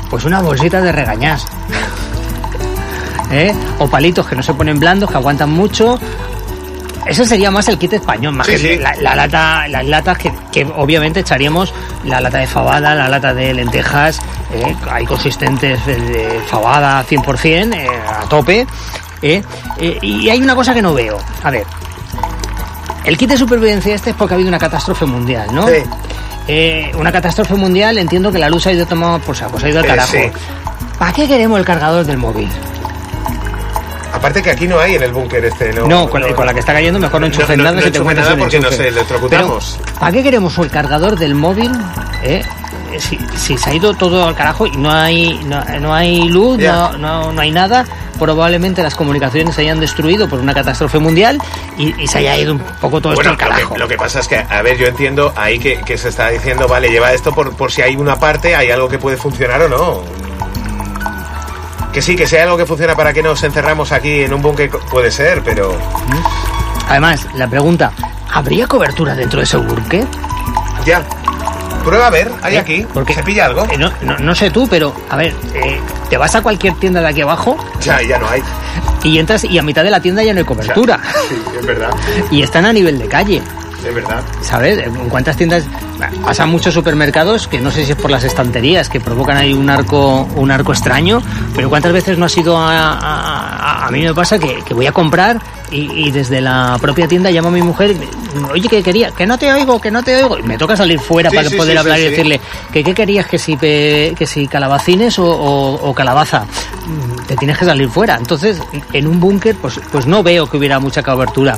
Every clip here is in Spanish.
pues una bolsita de regañás. O palitos que no se ponen blandos, que aguantan mucho. Eso sería más el kit español, más que las latas que obviamente echaríamos la lata de fabada, la lata de lentejas, hay consistentes de fabada 100%, a tope. Y hay una cosa que no veo. A ver, el kit de supervivencia es porque ha habido una catástrofe mundial, ¿no? Sí. Una catástrofe mundial, entiendo que la luz ha ido tomada por saco, se ha ido al carajo. Sí. ¿Para qué queremos el cargador del móvil? Aparte que aquí no hay en el búnker con la que está cayendo mejor no enchufen nada si te encuentras en el porque nos electrocutamos. ¿Para qué queremos el cargador del móvil? Si se ha ido todo al carajo y no hay luz, no hay nada, probablemente las comunicaciones se hayan destruido por una catástrofe mundial y se haya ido un poco todo esto al carajo. Lo que pasa es que, a ver, yo entiendo ahí que se está diciendo, vale, lleva esto por si hay una parte, hay algo que puede funcionar o no. Que sí, que sea algo que funciona para que nos encerramos aquí en un búnker, puede ser, pero... Además, la pregunta, ¿habría cobertura dentro de ese búnker? Ya. Prueba a ver, hay aquí. Porque, ¿se pilla algo? No sé tú, pero, a ver, te vas a cualquier tienda de aquí abajo... Ya no hay. Y entras y a mitad de la tienda ya no hay cobertura. Sí, es verdad. Y están a nivel de calle. Es verdad. ¿Sabes? ¿En cuántas tiendas? Pasan muchos supermercados que no sé si es por las estanterías que provocan ahí un arco extraño, pero ¿cuántas veces no has ido a mí me pasa que voy a comprar y desde la propia tienda llamo a mi mujer, oye, ¿qué quería? Que no te oigo, y me toca salir fuera para poder hablar y decirle que ¿qué querías? Que si calabacines o calabaza. Te tienes que salir fuera. Entonces, en un búnker pues no veo que hubiera mucha cobertura.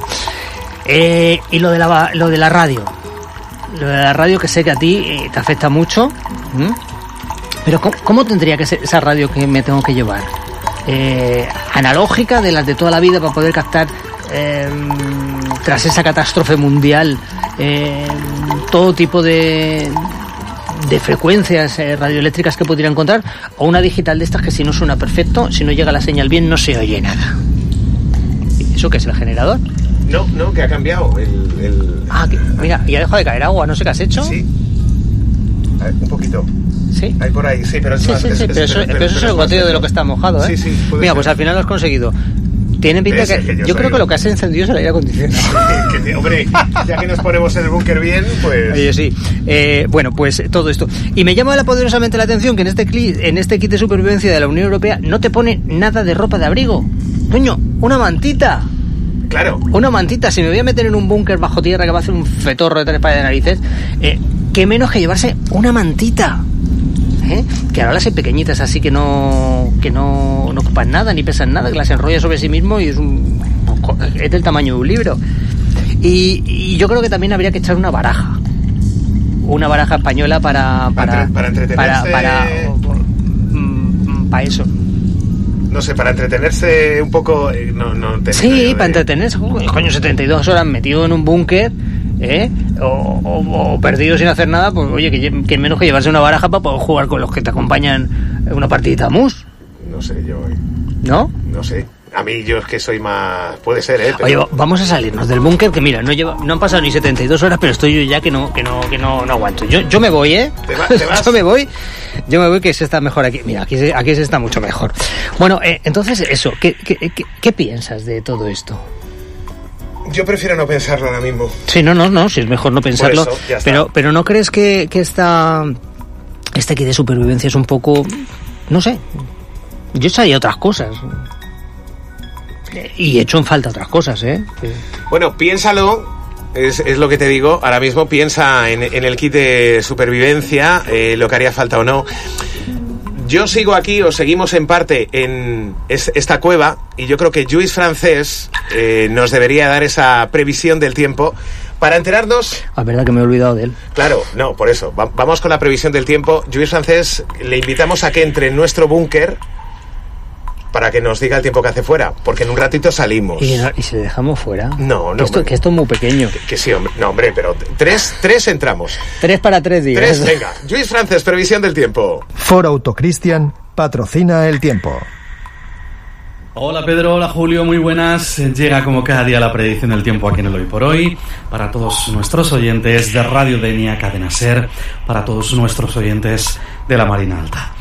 Y lo de la radio. Lo de la radio, que sé que a ti te afecta mucho. Pero ¿cómo tendría que ser esa radio que me tengo que llevar? Analógica, de las de toda la vida, para poder captar tras esa catástrofe mundial todo tipo de frecuencias radioeléctricas que pudiera encontrar, o una digital de estas que si no suena perfecto, si no llega la señal bien, no se oye nada. ¿Eso qué es, el generador? No, que ha cambiado el... Mira, y ha dejado de caer agua, no sé qué has hecho. Sí. A ver, un poquito. ¿Sí? Hay por ahí, sí, pero es más... pero eso es el goteo de lo que está mojado, ¿eh? Sí, mira, pues al final lo has conseguido. Tiene pinta que yo creo que lo que has encendido es el aire acondicionado. Hombre, ya que nos ponemos en el búnker bien, pues... Oye, sí. Bueno, pues todo esto. Y me llama poderosamente la atención que en este kit de supervivencia de la Unión Europea no te pone nada de ropa de abrigo. Coño, una mantita. Claro. Una mantita. Si me voy a meter en un búnker bajo tierra que va a hacer un fetorro de 3 pares de narices, qué menos que llevarse una mantita. Que ahora las hay pequeñitas así que no ocupan nada ni pesan nada, que las enrolla sobre sí mismo y es del tamaño de un libro. Y yo creo que también habría que echar una baraja española para entretenerse, para eso. No sé, para entretenerse un poco... para entretenerse. Coño, 72 horas metido en un búnker, o perdido sin hacer nada, pues oye, que menos que llevarse una baraja para poder jugar con los que te acompañan en una partidita mus. No sé, yo... ¿No? No sé. A mí yo es que soy más... Puede ser, Pero... Oye, vamos a salirnos del búnker, que mira, no han pasado ni 72 horas, pero estoy yo ya que no aguanto. Yo me voy, ¿Te vas? Yo me voy, que se está mejor aquí. Mira, aquí se está mucho mejor. Bueno, entonces eso, ¿qué piensas de todo esto? Yo prefiero no pensarlo ahora mismo. Sí, no, si es mejor no pensarlo. Por eso, ya está. Pero ¿no crees que este kit de supervivencia es un poco... No sé, yo echaría otras cosas. Y he hecho en falta otras cosas, Bueno, piénsalo, es lo que te digo. Ahora mismo piensa en el kit de supervivencia, lo que haría falta o no. Yo sigo aquí, o seguimos en parte en esta cueva, y yo creo que Lluís Francés nos debería dar esa previsión del tiempo para enterarnos... La verdad que me he olvidado de él. Claro, no, por eso. Vamos con la previsión del tiempo. Lluís Francés, le invitamos a que entre en nuestro búnker para que nos diga el tiempo que hace fuera, porque en un ratito salimos. ¿Y si le dejamos fuera? No. Que esto es muy pequeño. Que sí, hombre. No, hombre, pero tres entramos. 3 para 3 días. 3, venga. Lluís Francés, previsión del tiempo. Ford Autocristian patrocina el tiempo. Hola Pedro, hola Julio, muy buenas. Llega como cada día la predicción del tiempo aquí en el Hoy por Hoy, para todos nuestros oyentes de Radio Denia, Cadena Ser, para todos nuestros oyentes de la Marina Alta.